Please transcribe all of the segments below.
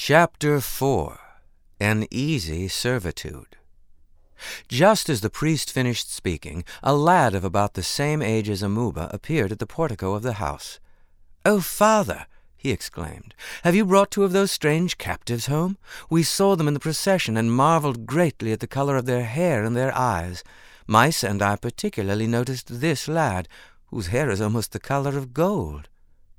Chapter 4. An Easy Servitude. Just as the priest finished speaking, a lad of about the same age as Amuba appeared at the portico of the house. "Oh, father," he exclaimed, "have you brought 2 of those strange captives home? We saw them in the procession and marveled greatly at the color of their hair and their eyes. Maisa and I particularly noticed this lad, whose hair is almost the color of gold."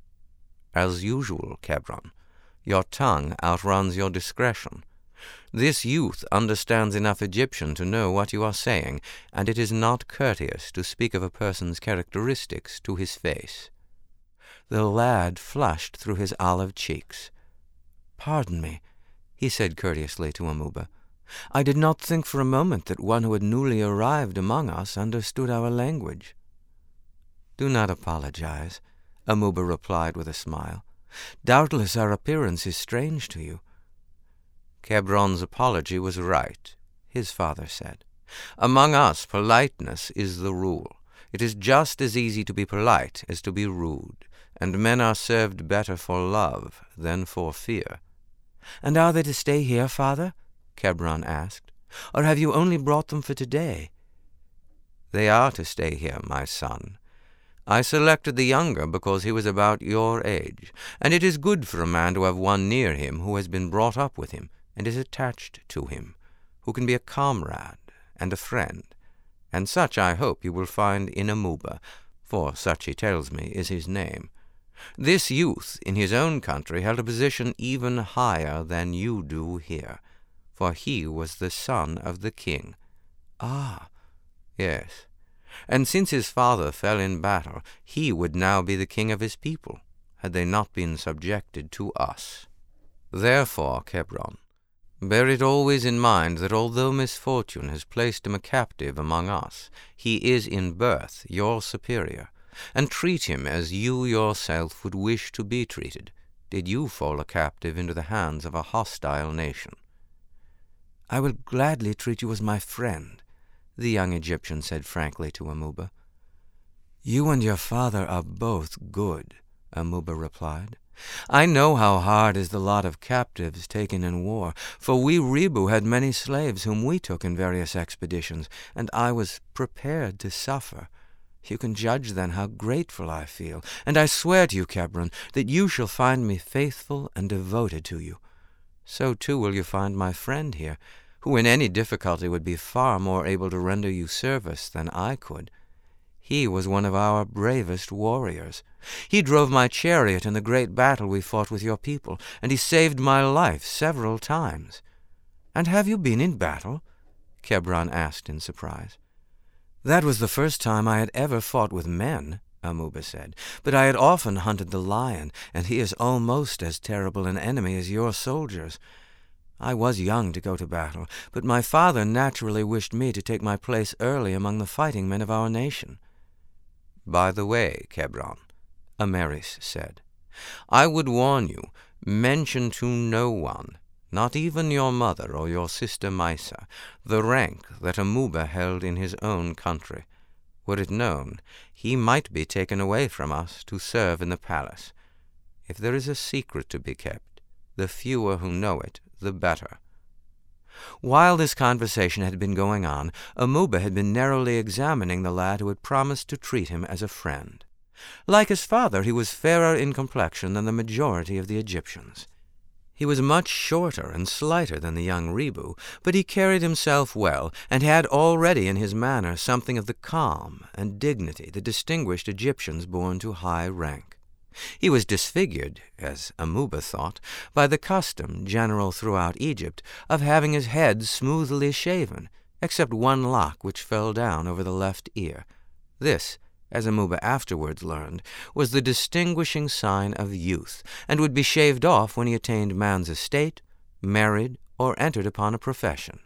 "As usual, Kebron. Your tongue outruns your discretion. This youth understands enough Egyptian to know what you are saying, and it is not courteous to speak of a person's characteristics to his face." The lad flushed through his olive cheeks. "Pardon me," he said courteously to Amuba. "I did not think for a moment that one who had newly arrived among us understood our language." "Do not apologize," Amuba replied with a smile. "Doubtless our appearance is strange to you." "Kebron's apology was right," his father said. "Among us, politeness is the rule. It is just as easy to be polite as to be rude, and men are served better for love than for fear." "And are they to stay here, father?" Kebron asked. "Or have you only brought them for today?" "They are to stay here, my son. I selected the younger because he was about your age, and it is good for a man to have one near him who has been brought up with him and is attached to him, who can be a comrade and a friend, and such I hope you will find in Amuba, for such he tells me is his name. This youth in his own country held a position even higher than you do here, for he was the son of the king." "Ah." "Yes. And since his father fell in battle, he would now be the king of his people, had they not been subjected to us. Therefore, Kebron, bear it always in mind that although misfortune has placed him a captive among us, he is in birth your superior, and treat him as you yourself would wish to be treated, did you fall a captive into the hands of a hostile nation." "I will gladly treat you as my friend," the young Egyptian said frankly to Amuba. "You and your father are both good," Amuba replied. "I know how hard is the lot of captives taken in war, for we Rebu had many slaves whom we took in various expeditions, and I was prepared to suffer. You can judge then how grateful I feel, and I swear to you, Kebron, that you shall find me faithful and devoted to you. So too will you find my friend here, who in any difficulty would be far more able to render you service than I could. He was one of our bravest warriors. He drove my chariot in the great battle we fought with your people, and he saved my life several times." "And have you been in battle?" Kebron asked in surprise. "That was the first time I had ever fought with men," Amuba said, "but I had often hunted the lion, and he is almost as terrible an enemy as your soldiers. I was young to go to battle, but my father naturally wished me to take my place early among the fighting men of our nation." "By the way, Kebron," Ameris said, "I would warn you, mention to no one, not even your mother or your sister Maisa, the rank that Amuba held in his own country. Were it known, he might be taken away from us to serve in the palace. If there is a secret to be kept, the fewer who know it, the better." While this conversation had been going on, Amuba had been narrowly examining the lad who had promised to treat him as a friend. Like his father, he was fairer in complexion than the majority of the Egyptians. He was much shorter and slighter than the young Rebu, but he carried himself well, and had already in his manner something of the calm and dignity that distinguished Egyptians born to high rank. He was disfigured, as Amuba thought, by the custom, general throughout Egypt, of having his head smoothly shaven, except one lock which fell down over the left ear. This, as Amuba afterwards learned, was the distinguishing sign of youth, and would be shaved off when he attained man's estate, married, or entered upon a profession.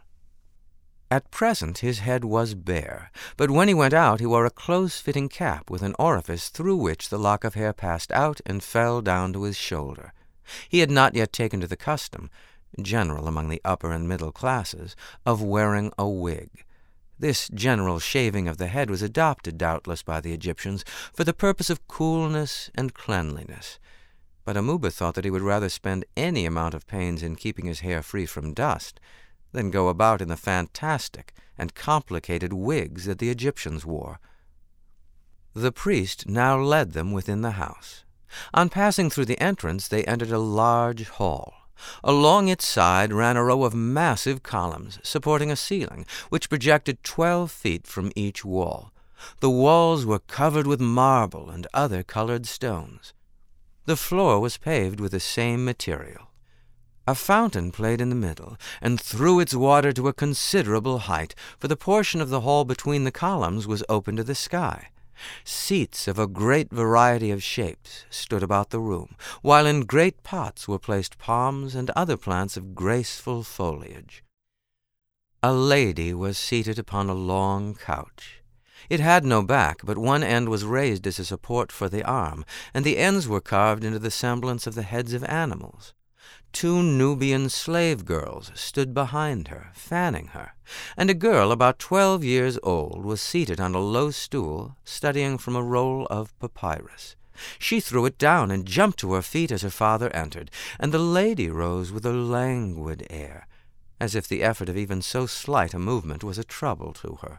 At present his head was bare, but when he went out he wore a close-fitting cap with an orifice through which the lock of hair passed out and fell down to his shoulder. He had not yet taken to the custom, general among the upper and middle classes, of wearing a wig. This general shaving of the head was adopted doubtless by the Egyptians for the purpose of coolness and cleanliness. But Amuba thought that he would rather spend any amount of pains in keeping his hair free from dust than go about in the fantastic and complicated wigs that the Egyptians wore. The priest now led them within the house. On passing through the entrance, they entered a large hall. Along its side ran a row of massive columns supporting a ceiling, which projected 12 feet from each wall. The walls were covered with marble and other colored stones. The floor was paved with the same material. A fountain played in the middle, and threw its water to a considerable height, for the portion of the hall between the columns was open to the sky. Seats of a great variety of shapes stood about the room, while in great pots were placed palms and other plants of graceful foliage. A lady was seated upon a long couch. It had no back, but one end was raised as a support for the arm, and the ends were carved into the semblance of the heads of animals. 2 Nubian slave girls stood behind her, fanning her, and a girl about 12 years old was seated on a low stool, studying from a roll of papyrus. She threw it down and jumped to her feet as her father entered, and the lady rose with a languid air, as if the effort of even so slight a movement was a trouble to her.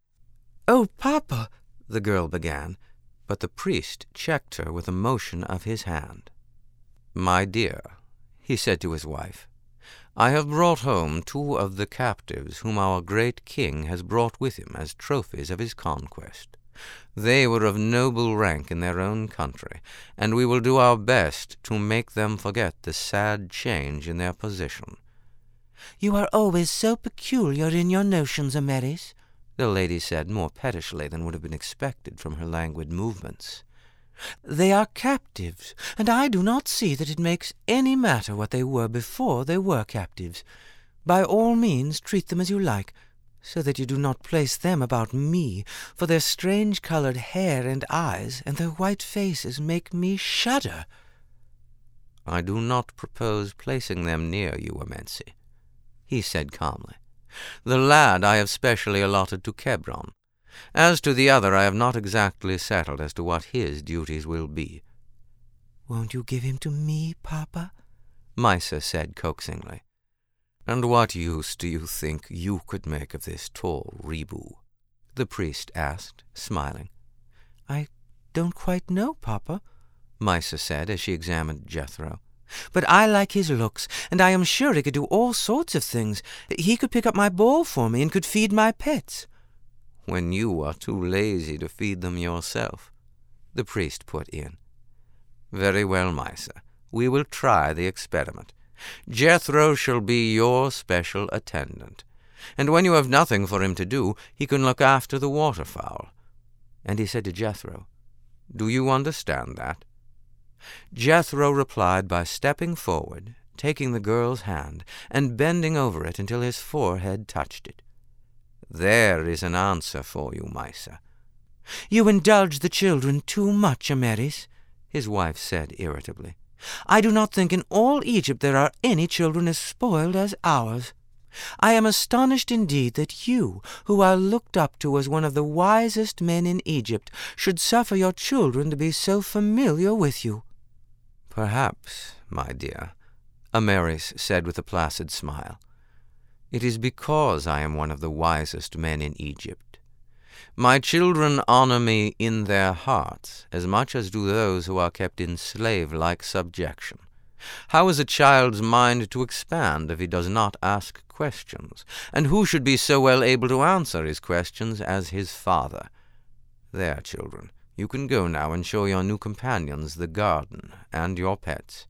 "Oh, Papa," the girl began, but the priest checked her with a motion of his hand. "My dear," he said to his wife, "I have brought home 2 of the captives whom our great king has brought with him as trophies of his conquest. They were of noble rank in their own country, and we will do our best to make them forget the sad change in their position." "You are always so peculiar in your notions, Ameris," the lady said more pettishly than would have been expected from her languid movements. "They are captives, and I do not see that it makes any matter what they were before they were captives. By all means treat them as you like, so that you do not place them about me, for their strange-colored hair and eyes and their white faces make me shudder." "I do not propose placing them near you, Amensi," he said calmly. "The lad I have specially allotted to Kebron. As to the other, I have not exactly settled as to what his duties will be." "Won't you give him to me, Papa?" Maisa said coaxingly. "And what use do you think you could make of this tall Rebu?" the priest asked, smiling. "I don't quite know, Papa," Maisa said as she examined Jethro. "But I like his looks, and I am sure he could do all sorts of things. He could pick up my ball for me and could feed my pets." "When you are too lazy to feed them yourself," the priest put in. "Very well, Maisa. We will try the experiment. Jethro shall be your special attendant, and when you have nothing for him to do, he can look after the waterfowl." And he said to Jethro, "Do you understand that?" Jethro replied by stepping forward, taking the girl's hand, and bending over it until his forehead touched it. "There is an answer for you, Maisa." "You indulge the children too much, Ameris," his wife said irritably. "I do not think in all Egypt there are any children as spoiled as ours. I am astonished indeed that you, who are looked up to as one of the wisest men in Egypt, should suffer your children to be so familiar with you." "Perhaps, my dear," Ameris said with a placid smile, "it is because I am one of the wisest men in Egypt. My children honor me in their hearts as much as do those who are kept in slave-like subjection. How is a child's mind to expand if he does not ask questions? And who should be so well able to answer his questions as his father? There, children, you can go now and show your new companions the garden and your pets."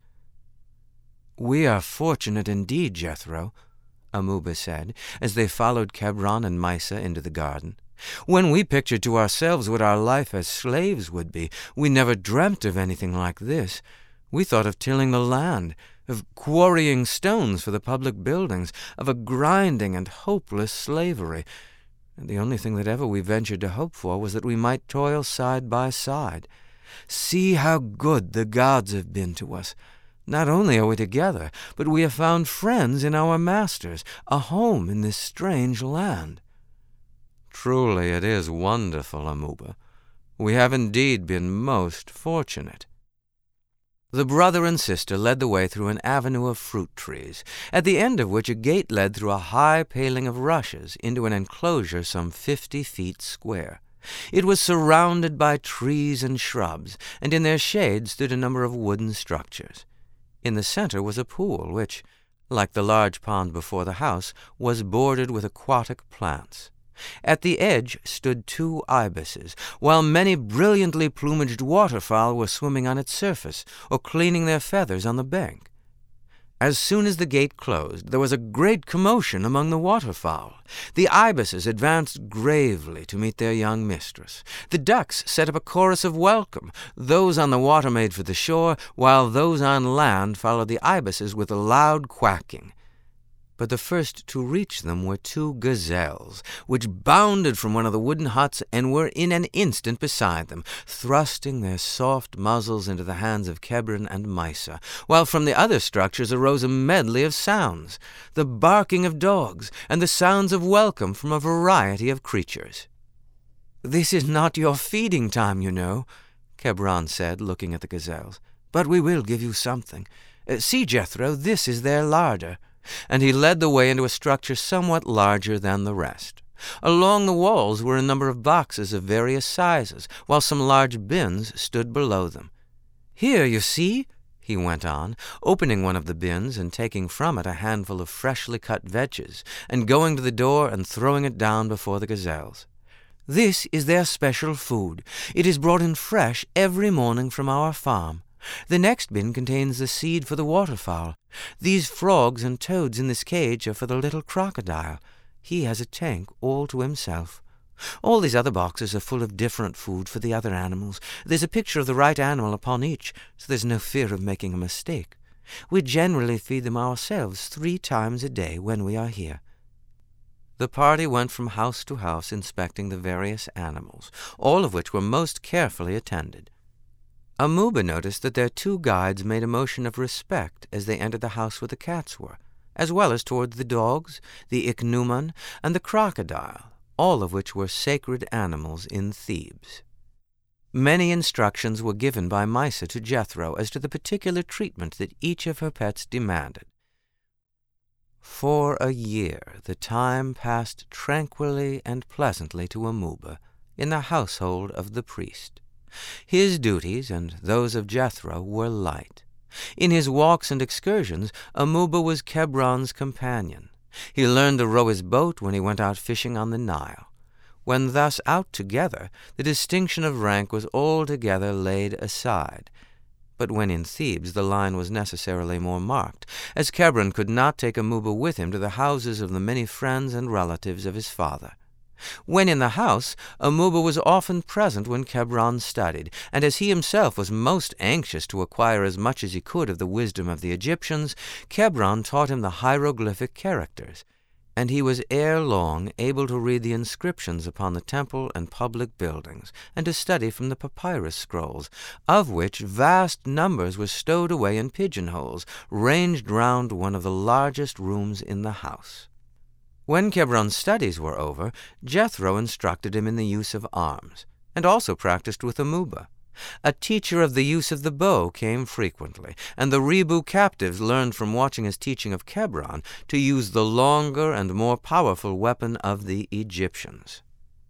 "We are fortunate indeed, Jethro," Amuba said, as they followed Kebron and Maisa into the garden. "When we pictured to ourselves what our life as slaves would be, we never dreamt of anything like this. We thought of tilling the land, of quarrying stones for the public buildings, of a grinding and hopeless slavery. And the only thing that ever we ventured to hope for was that we might toil side by side. See how good the gods have been to us. Not only are we together, but we have found friends in our masters, a home in this strange land." "Truly it is wonderful, Amuba. We have indeed been most fortunate." The brother and sister led the way through an avenue of fruit trees, at the end of which a gate led through a high paling of rushes into an enclosure some 50 feet square. It was surrounded by trees and shrubs, and in their shade stood a number of wooden structures. In the center was a pool which, like the large pond before the house, was bordered with aquatic plants. At the edge stood 2 ibises, while many brilliantly plumaged waterfowl were swimming on its surface or cleaning their feathers on the bank. As soon as the gate closed, there was a great commotion among the waterfowl. The ibises advanced gravely to meet their young mistress. The ducks set up a chorus of welcome. Those on the water made for the shore, while those on land followed the ibises with a loud quacking. But the first to reach them were 2 gazelles, which bounded from one of the wooden huts and were in an instant beside them, thrusting their soft muzzles into the hands of Kebron and Maisa, while from the other structures arose a medley of sounds, the barking of dogs, and the sounds of welcome from a variety of creatures. "This is not your feeding time, you know," Kebron said, looking at the gazelles, "but we will give you something. See, Jethro, this is their larder." And he led the way into a structure somewhat larger than the rest. Along the walls were a number of boxes of various sizes, while some large bins stood below them. "Here, you see," he went on, opening one of the bins and taking from it a handful of freshly cut vetches, and going to the door and throwing it down before the gazelles. "This is their special food. It is brought in fresh every morning from our farm. The next bin contains the seed for the waterfowl. These frogs and toads in this cage are for the little crocodile. He has a tank all to himself. All these other boxes are full of different food for the other animals. There's a picture of the right animal upon each, so there's no fear of making a mistake. We generally feed them ourselves 3 times a day when we are here." The party went from house to house inspecting the various animals, all of which were most carefully attended. Amuba noticed that their 2 guides made a motion of respect as they entered the house where the cats were, as well as toward the dogs, the ichneumon, and the crocodile, all of which were sacred animals in Thebes. Many instructions were given by Maisa to Jethro as to the particular treatment that each of her pets demanded. For a year the time passed tranquilly and pleasantly to Amuba in the household of the priest. His duties and those of Jethro were light. In his walks and excursions, Amuba was Kebron's companion. He learned to row his boat when he went out fishing on the Nile. When thus out together, the distinction of rank was altogether laid aside. But when in Thebes, the line was necessarily more marked, as Kebron could not take Amuba with him to the houses of the many friends and relatives of his father. When in the house, Amuba was often present when Kebron studied, and as he himself was most anxious to acquire as much as he could of the wisdom of the Egyptians, Kebron taught him the hieroglyphic characters, and he was ere long able to read the inscriptions upon the temple and public buildings, and to study from the papyrus scrolls, of which vast numbers were stowed away in pigeonholes, ranged round one of the largest rooms in the house. When Kebron's studies were over, Jethro instructed him in the use of arms, and also practiced with Amuba. A teacher of the use of the bow came frequently, and the Rebu captives learned from watching his teaching of Kebron to use the longer and more powerful weapon of the Egyptians.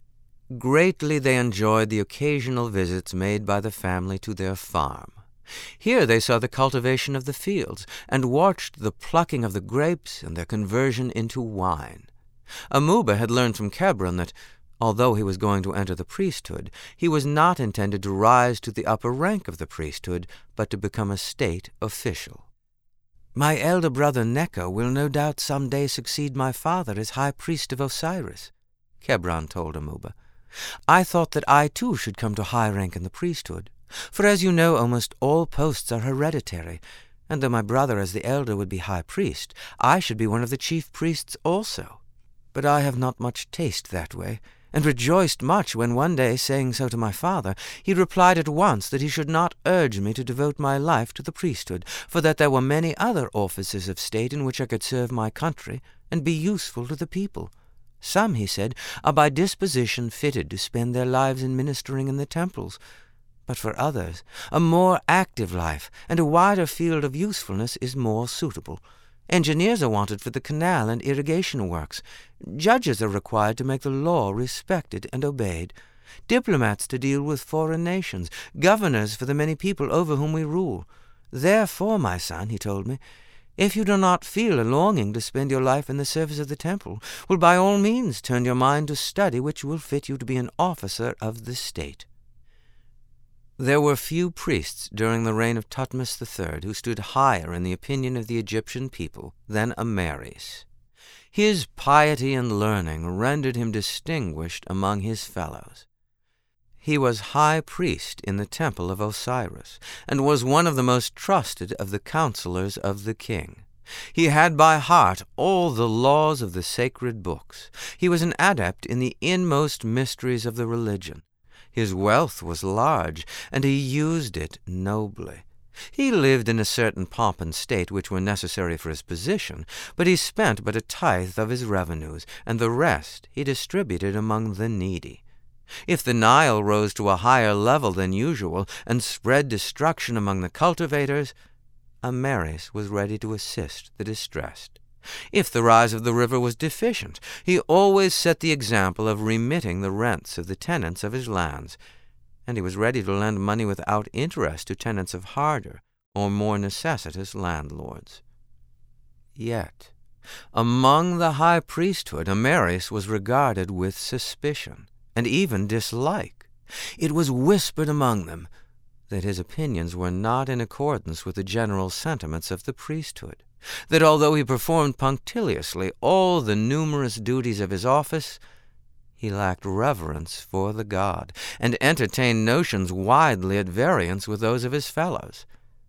Greatly they enjoyed the occasional visits made by the family to their farm. Here they saw the cultivation of the fields, and watched the plucking of the grapes and their conversion into wine. Amuba had learned from Kebron that, although he was going to enter the priesthood, he was not intended to rise to the upper rank of the priesthood, but to become a state official. "My elder brother Necho will no doubt some day succeed my father as high priest of Osiris," Kebron told Amuba. "I thought that I too should come to high rank in the priesthood. For as you know, almost all posts are hereditary, and though my brother as the elder would be high priest, I should be one of the chief priests also. But I have not much taste that way, and rejoiced much when one day, saying so to my father, he replied at once that he should not urge me to devote my life to the priesthood, for that there were many other offices of state in which I could serve my country and be useful to the people. Some, he said, are by disposition fitted to spend their lives in ministering in the temples, But for others, a more active life and a wider field of usefulness is more suitable. Engineers are wanted for the canal and irrigation works. Judges are required to make the law respected and obeyed. Diplomats to deal with foreign nations. Governors for the many people over whom we rule. Therefore, my son, he told me, if you do not feel a longing to spend your life in the service of the temple, will by all means turn your mind to study which will fit you to be an officer of the state. There were few priests during the reign of Thutmose III who stood higher in the opinion of the Egyptian people than Amaris. His piety and learning rendered him distinguished among his fellows. He was high priest in the temple of Osiris, and was one of the most trusted of the counselors of the king. He had by heart all the laws of the sacred books. He was an adept in the inmost mysteries of the religion. His wealth was large, and he used it nobly. He lived in a certain pomp and state which were necessary for his position, but he spent but a tithe of his revenues, and the rest he distributed among the needy. If the Nile rose to a higher level than usual and spread destruction among the cultivators, Amaris was ready to assist the distressed. If the rise of the river was deficient, he always set the example of remitting the rents of the tenants of his lands, and he was ready to lend money without interest to tenants of harder or more necessitous landlords. Yet, among the high priesthood, Amaris was regarded with suspicion and even dislike. It was whispered among them that his opinions were not in accordance with the general sentiments of the priesthood, that although he performed punctiliously all the numerous duties of his office, he lacked reverence for the god, and entertained notions widely at variance with those of his fellows.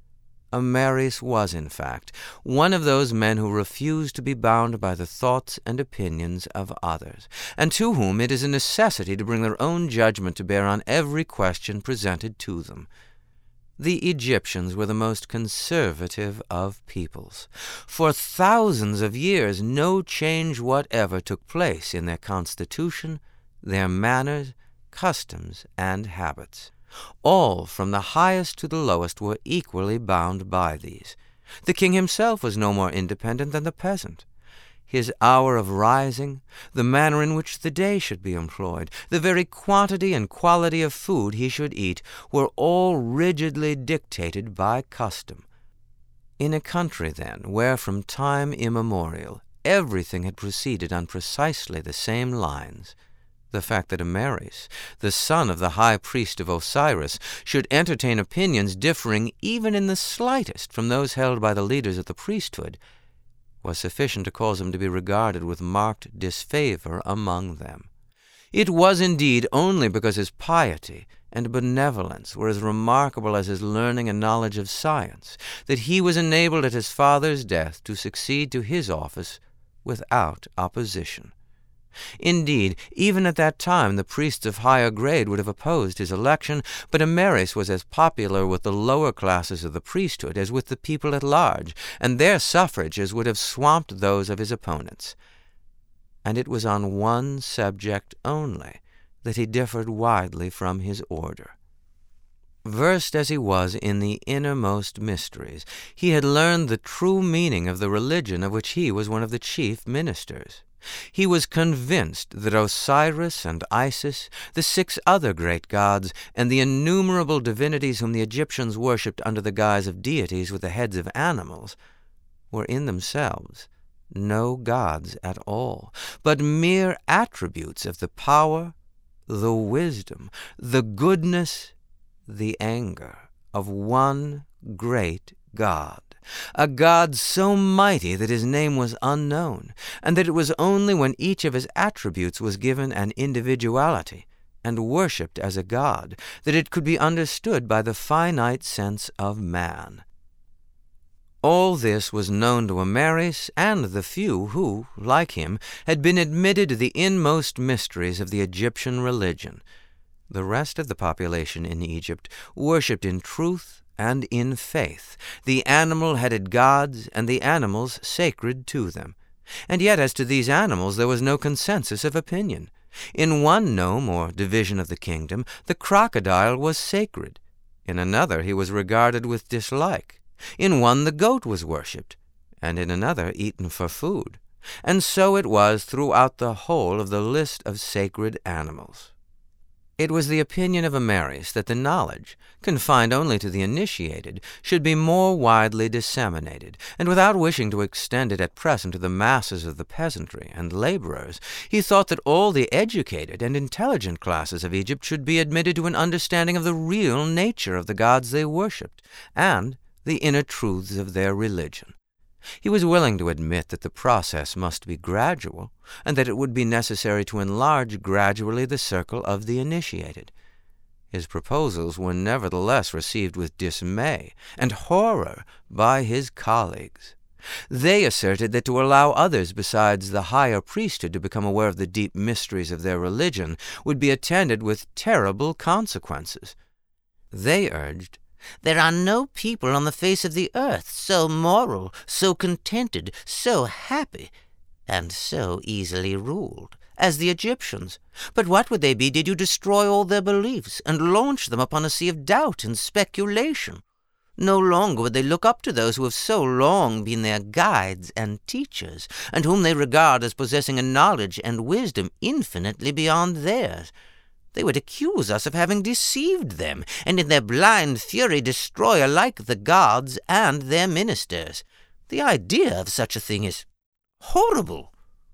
Amaris was, in fact, one of those men who refuse to be bound by the thoughts and opinions of others, and to whom it is a necessity to bring their own judgment to bear on every question presented to them. The Egyptians were the most conservative of peoples. For thousands of years no change whatever took place in their constitution, their manners, customs, and habits. All, from the highest to the lowest, were equally bound by these. The king himself was no more independent than the peasant. His hour of rising, the manner in which the day should be employed, the very quantity and quality of food he should eat, were all rigidly dictated by custom. In a country, then, where from time immemorial everything had proceeded on precisely the same lines, the fact that Amaris, the son of the high priest of Osiris, should entertain opinions differing even in the slightest from those held by the leaders of the priesthood, was sufficient to cause him to be regarded with marked disfavor among them. It was indeed only because his piety and benevolence were as remarkable as his learning and knowledge of science that he was enabled at his father's death to succeed to his office without opposition. Indeed, even at that time the priests of higher grade would have opposed his election, but Amaris was as popular with the lower classes of the priesthood as with the people at large, and their suffrages would have swamped those of his opponents. And it was on one subject only that he differed widely from his order. Versed as he was in the innermost mysteries, he had learned the true meaning of the religion of which he was one of the chief ministers. He was convinced that Osiris and Isis, the 6 other great gods, and the innumerable divinities whom the Egyptians worshipped under the guise of deities with the heads of animals, were in themselves no gods at all, but mere attributes of the power, the wisdom, the goodness, the anger of one great God. A God so mighty that his name was unknown, and that it was only when each of his attributes was given an individuality and worshipped as a god that it could be understood by the finite sense of man. All this was known to Amaris and the few who, like him, had been admitted to the inmost mysteries of the Egyptian religion. The rest of the population in Egypt worshipped in truth and in faith, the animal-headed gods and the animals sacred to them. And yet as to these animals there was no consensus of opinion. In one nome or division of the kingdom, the crocodile was sacred, In another he was regarded with dislike. In one the goat was worshipped, and in another eaten for food. And so it was throughout the whole of the list of sacred animals. It was the opinion of Amyris that the knowledge, confined only to the initiated, should be more widely disseminated, and without wishing to extend it at present to the masses of the peasantry and laborers, he thought that all the educated and intelligent classes of Egypt should be admitted to an understanding of the real nature of the gods they worshipped, and the inner truths of their religion. He was willing to admit that the process must be gradual, and that it would be necessary to enlarge gradually the circle of the initiated. His proposals were nevertheless received with dismay and horror by his colleagues. They asserted that to allow others besides the higher priesthood to become aware of the deep mysteries of their religion would be attended with terrible consequences. They urged, "There are no people on the face of the earth so moral, so contented, so happy, and so easily ruled as the Egyptians. But what would they be did you destroy all their beliefs and launch them upon a sea of doubt and speculation? No longer would they look up to those who have so long been their guides and teachers, and whom they regard as possessing a knowledge and wisdom infinitely beyond theirs. They would accuse us of having deceived them, and in their blind fury destroy alike the gods and their ministers. The idea of such a thing is horrible."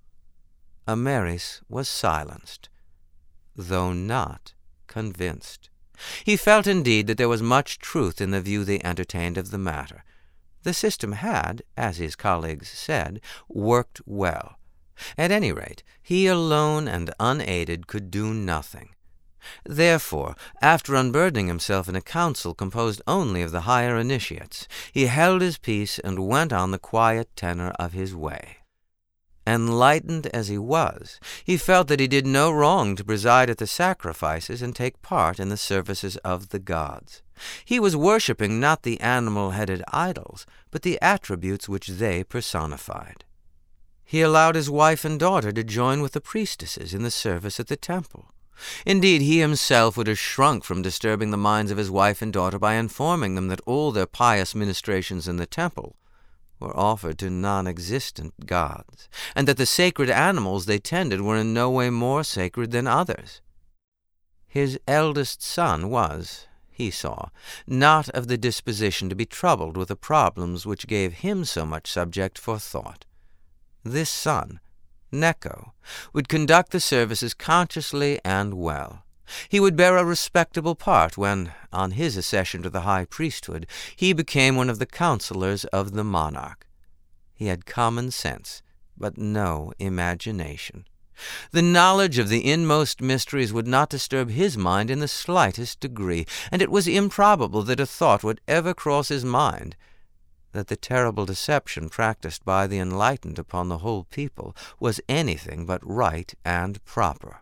Amyris was silenced, though not convinced. He felt indeed that there was much truth in the view they entertained of the matter. The system had, as his colleagues said, worked well. At any rate, he alone and unaided could do nothing. Therefore, after unburdening himself in a council composed only of the higher initiates, he held his peace and went on the quiet tenor of his way. Enlightened as he was, he felt that he did no wrong to preside at the sacrifices and take part in the services of the gods. He was worshipping not the animal-headed idols, but the attributes which they personified. He allowed his wife and daughter to join with the priestesses in the service at the temple. Indeed, he himself would have shrunk from disturbing the minds of his wife and daughter by informing them that all their pious ministrations in the temple were offered to non-existent gods, and that the sacred animals they tended were in no way more sacred than others. His eldest son was, he saw, not of the disposition to be troubled with the problems which gave him so much subject for thought. This son, Necho, would conduct the services consciously and well. He would bear a respectable part when, on his accession to the high priesthood, he became one of the counselors of the monarch. He had common sense, but no imagination. The knowledge of the inmost mysteries would not disturb his mind in the slightest degree, and it was improbable that a thought would ever cross his mind that the terrible deception practiced by the enlightened upon the whole people was anything but right and proper.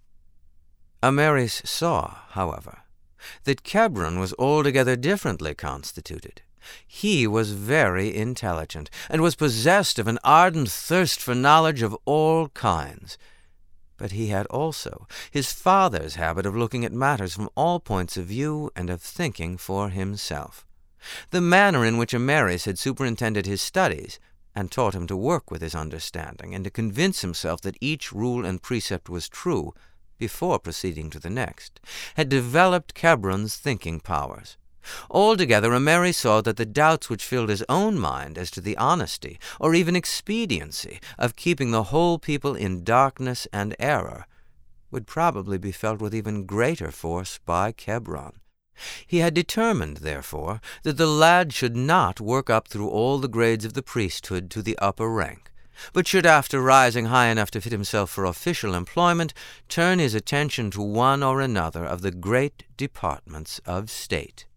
Amyris saw, however, that Kebron was altogether differently constituted. He was very intelligent, and was possessed of an ardent thirst for knowledge of all kinds. But he had also his father's habit of looking at matters from all points of view and of thinking for himself. The manner in which Amyris had superintended his studies, and taught him to work with his understanding, and to convince himself that each rule and precept was true, before proceeding to the next, had developed Kebron's thinking powers. Altogether, Amyris saw that the doubts which filled his own mind as to the honesty, or even expediency, of keeping the whole people in darkness and error, would probably be felt with even greater force by Kebron. He had determined, therefore, that the lad should not work up through all the grades of the priesthood to the upper rank, but should, after rising high enough to fit himself for official employment, turn his attention to one or another of the great departments of state.